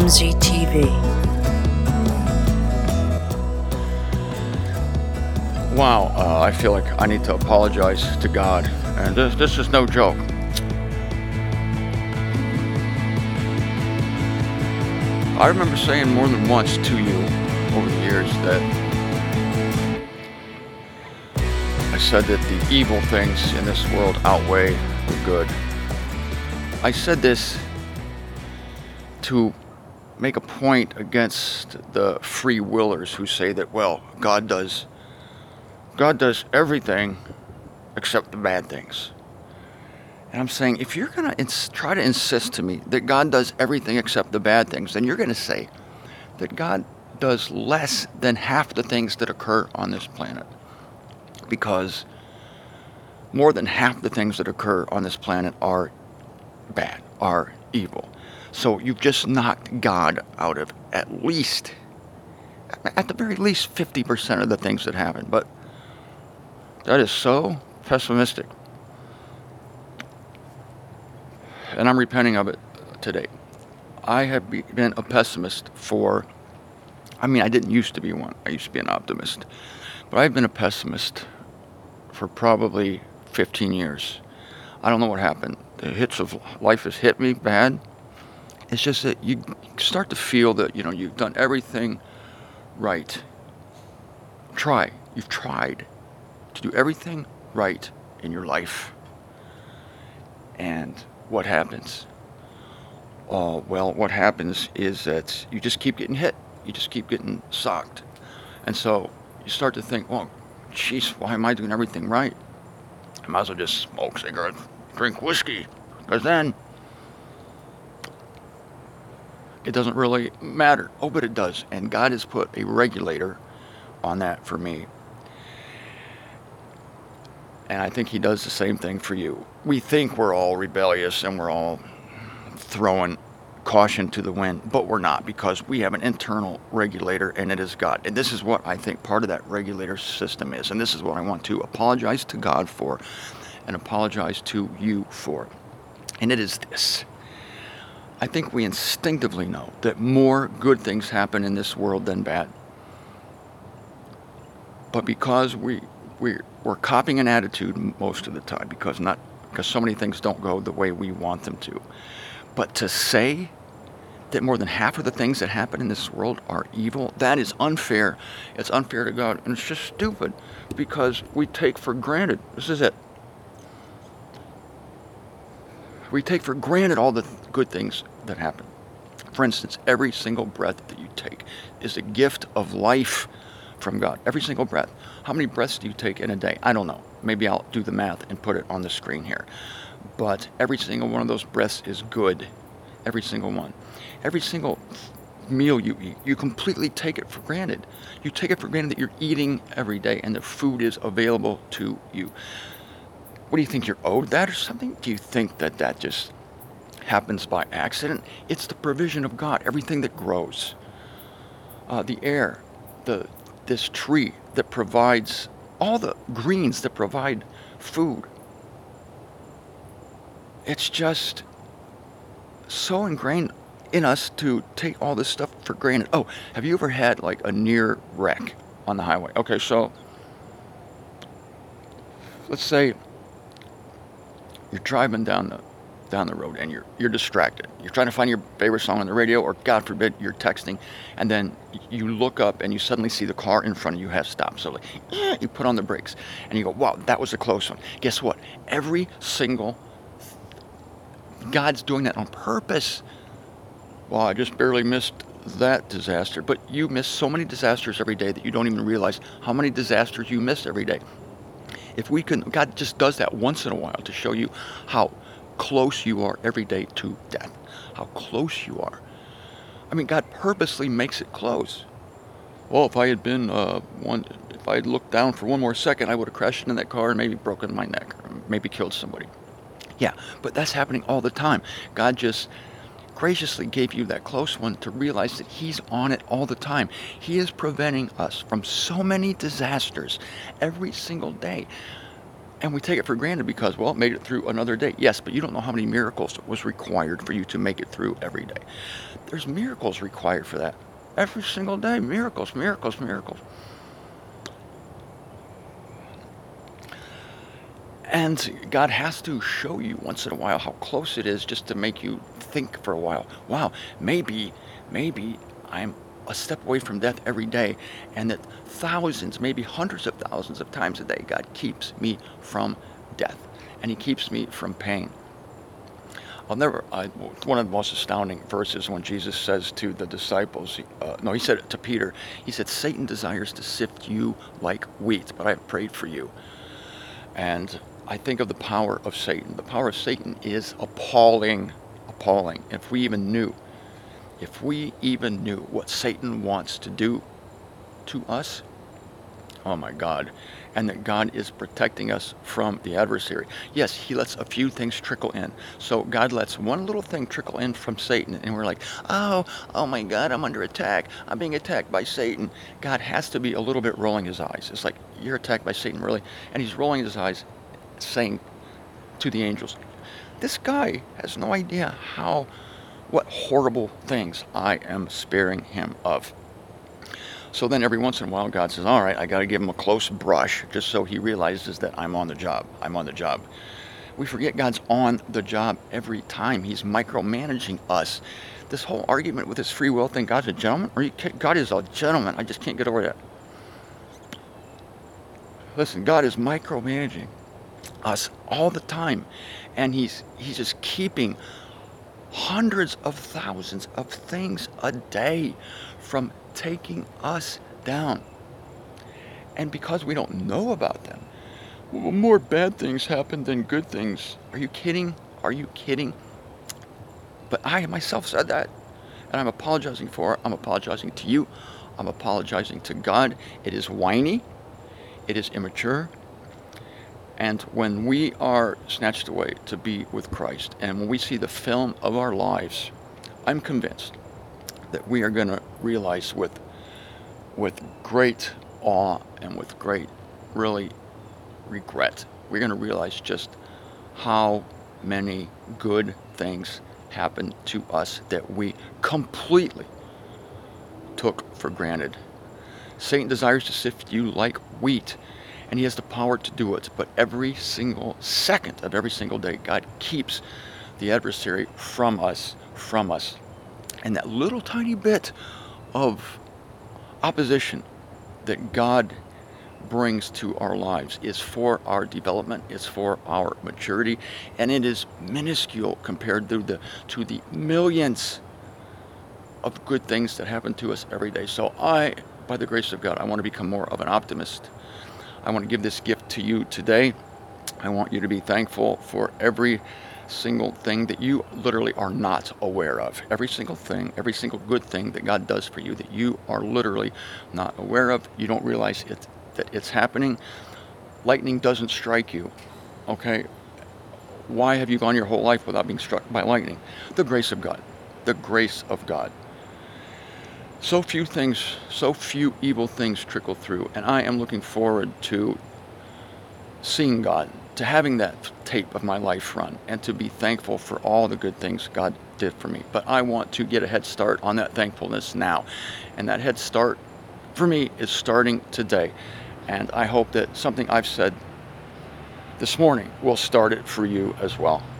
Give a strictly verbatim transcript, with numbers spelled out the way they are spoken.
M Z T V. Wow, uh, I feel like I need to apologize to God, and this this is no joke. I remember saying more than once to you over the years that I said that the evil things in this world outweigh the good. I said this to make a point against the free willers who say that, well, God does God does everything except the bad things. And I'm saying, if you're going to ins- try to insist to me that God does everything except the bad things, then you're going to say that God does less than half the things that occur on this planet. Because more than half the things that occur on this planet are bad, are evil. So you've just knocked God out of at least, at the very least, fifty percent of the things that happen. But that is so pessimistic. And I'm repenting of it today. I have be- been a pessimist for, I mean, I didn't used to be one. I used to be an optimist. But I've been a pessimist for probably fifteen years. I don't know what happened. The hits of life has hit me bad. It's just that you start to feel that, you know, you've done everything right. Try. You've tried to do everything right in your life. And what happens? Uh, well, what happens is that you just keep getting hit. You just keep getting socked. And so you start to think, well, geez, why am I doing everything right? I might as well just smoke cigarettes, drink whiskey, because then it doesn't really matter. Oh, but it does. And God has put a regulator on that for me. And I think he does the same thing for you. We think we're all rebellious and we're all throwing caution to the wind, but we're not, because we have an internal regulator, and it is God. And this is what I think part of that regulator system is. And this is what I want to apologize to God for and apologize to you for. And it is this. I think we instinctively know that more good things happen in this world than bad. But because we we we're copying an attitude most of the time, because not because so many things don't go the way we want them to. But to say that more than half of the things that happen in this world are evil, that is unfair. It's unfair to God, and it's just stupid, because we take for granted, this is it, we take for granted all the th- good things that happen. For instance, every single breath that you take is a gift of life from God. Every single breath. How many breaths do you take in a day? I don't know. Maybe I'll do the math and put it on the screen here. But every single one of those breaths is good. Every single one. Every single meal you eat, you completely take it for granted. You take it for granted that you're eating every day and the food is available to you. What do you think, you're owed that or something? Do you think that that just happens by accident? It's the provision of God. Everything that grows. Uh, the air, the this tree that provides, all the greens that provide food. It's just so ingrained in us to take all this stuff for granted. Oh, have you ever had like a near wreck on the highway? Okay, so let's say you're driving down the down the road and you're you're distracted. You're trying to find your favorite song on the radio, or God forbid, you're texting, and then you look up and you suddenly see the car in front of you has stopped. So like, eh, you put on the brakes and you go, wow, that was a close one. Guess what? Every single God's doing that on purpose. Well, I just barely missed that disaster. But you miss so many disasters every day that you don't even realize how many disasters you miss every day. If we can, God just does that once in a while to show you how close you are every day to death. How close you are. I mean, God purposely makes it close. Well, if I had been uh, one, if I had looked down for one more second, I would have crashed into that car and maybe broken my neck, or maybe killed somebody. Yeah, but that's happening all the time. God just graciously gave you that close one to realize that he's on it all the time. He is preventing us from so many disasters every single day. And we take it for granted because, well, it made it through another day. Yes, but you don't know how many miracles was required for you to make it through every day. There's miracles required for that. Every single day, miracles, miracles, miracles. And God has to show you once in a while how close it is, just to make you think for a while. Wow, maybe, maybe I'm a step away from death every day, and that thousands, maybe hundreds of thousands of times a day, God keeps me from death, and He keeps me from pain. I'll never, I, one of the most astounding verses when Jesus says to the disciples, uh, no, He said it to Peter, He said, Satan desires to sift you like wheat, but I have prayed for you. And I think of the power of Satan. The power of Satan is appalling, appalling. If we even knew, if we even knew what Satan wants to do to us, oh my God, and that God is protecting us from the adversary. Yes, He lets a few things trickle in. So God lets one little thing trickle in from Satan, and we're like, oh, oh my God, I'm under attack. I'm being attacked by Satan. God has to be a little bit rolling His eyes. It's like, you're attacked by Satan, really? And He's rolling His eyes, saying to the angels, this guy has no idea how, what horrible things I am sparing him of. So then every once in a while, God says, all right, I got to give him a close brush just so he realizes that I'm on the job. I'm on the job. We forget God's on the job every time. He's micromanaging us. This whole argument with this free will thing, God's a gentleman? Are you kidding? God is a gentleman. I just can't get over that. Listen, God is micromanaging us all the time, and he's he's just keeping hundreds of thousands of things a day from taking us down. And because we don't know about them, well, more bad things happen than good things. Are you kidding? Are you kidding? But I myself said that, and I'm apologizing for it. I'm apologizing to you. I'm apologizing to God. It is whiny. It is immature. And when we are snatched away to be with Christ, and when we see the film of our lives, I'm convinced that we are going to realize with, with great awe and with great, really, regret, we're going to realize just how many good things happened to us that we completely took for granted. Satan desires to sift you like wheat, and he has the power to do it. But every single second of every single day, God keeps the adversary from us, from us. And that little tiny bit of opposition that God brings to our lives is for our development, it's for our maturity, and it is minuscule compared to the to the millions of good things that happen to us every day. So I, by the grace of God, I want to become more of an optimist. I want to give this gift to you today. I want you to be thankful for every single thing that you literally are not aware of. Every single thing, every single good thing that God does for you that you are literally not aware of. You don't realize it, that it's happening. Lightning doesn't strike you, okay? Why have you gone your whole life without being struck by lightning? The grace of God. The grace of God. So few things, so few evil things trickle through, and I am looking forward to seeing God, to having that tape of my life run, and to be thankful for all the good things God did for me. But I want to get a head start on that thankfulness now, and that head start for me is starting today. And I hope that something I've said this morning will start it for you as well.